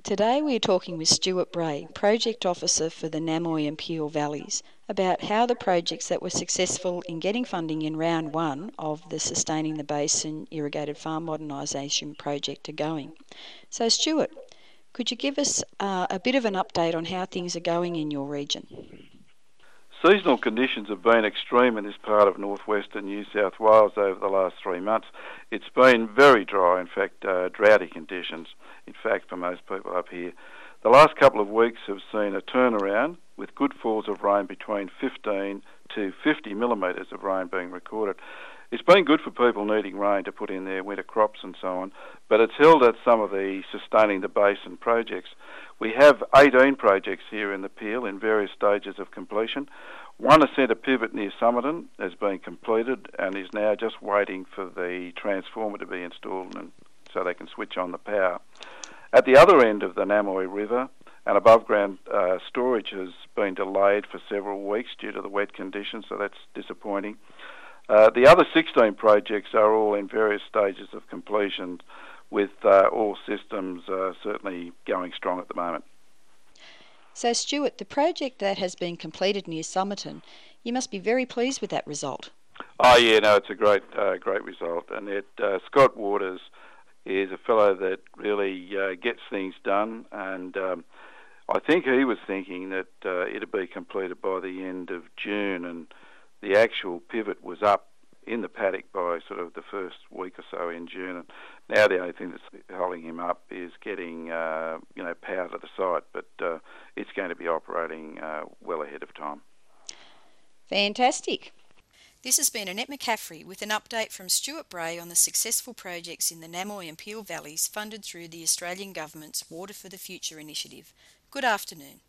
Today we're talking with Stuart Bray, Project Officer for the Namoi and Peel Valleys, about how the projects that were successful in getting funding in round one of the Sustaining the Basin Irrigated Farm Modernisation project are going. So Stuart, could you give us a bit of an update on how things are going in your region? Seasonal conditions have been extreme in this part of northwestern New South Wales over the last 3 months. It's been very dry, in fact, droughty conditions, in fact, for most people up here. The last couple of weeks have seen a turnaround with good falls of rain between 15 to 50 millimetres of rain being recorded. It's been good for people needing rain to put in their winter crops and so on, but it's held at some of the Sustaining the Basin projects. We have 18 projects here in the Peel in various stages of completion. One centre pivot near Somerton has been completed and is now just waiting for the transformer to be installed and so they can switch on the power. At the other end of the Namoi River, an above-ground storage has been delayed for several weeks due to the wet conditions, so that's disappointing. The other 16 projects are all in various stages of completion, with all systems certainly going strong at the moment. So Stuart, the project that has been completed near Somerton, you must be very pleased with that result. Oh yeah, no, it's a great result, and Scott Waters is a fellow that really gets things done, and I think he was thinking that it'd be completed by the end of June, and the actual pivot was up in the paddock by sort of the first week or so in June. And now the only thing that's holding him up is getting power to the site, but it's going to be operating well ahead of time. Fantastic. This has been Annette McCaffrey with an update from Stuart Bray on the successful projects in the Namoi and Peel Valleys funded through the Australian Government's Water for the Future initiative. Good afternoon.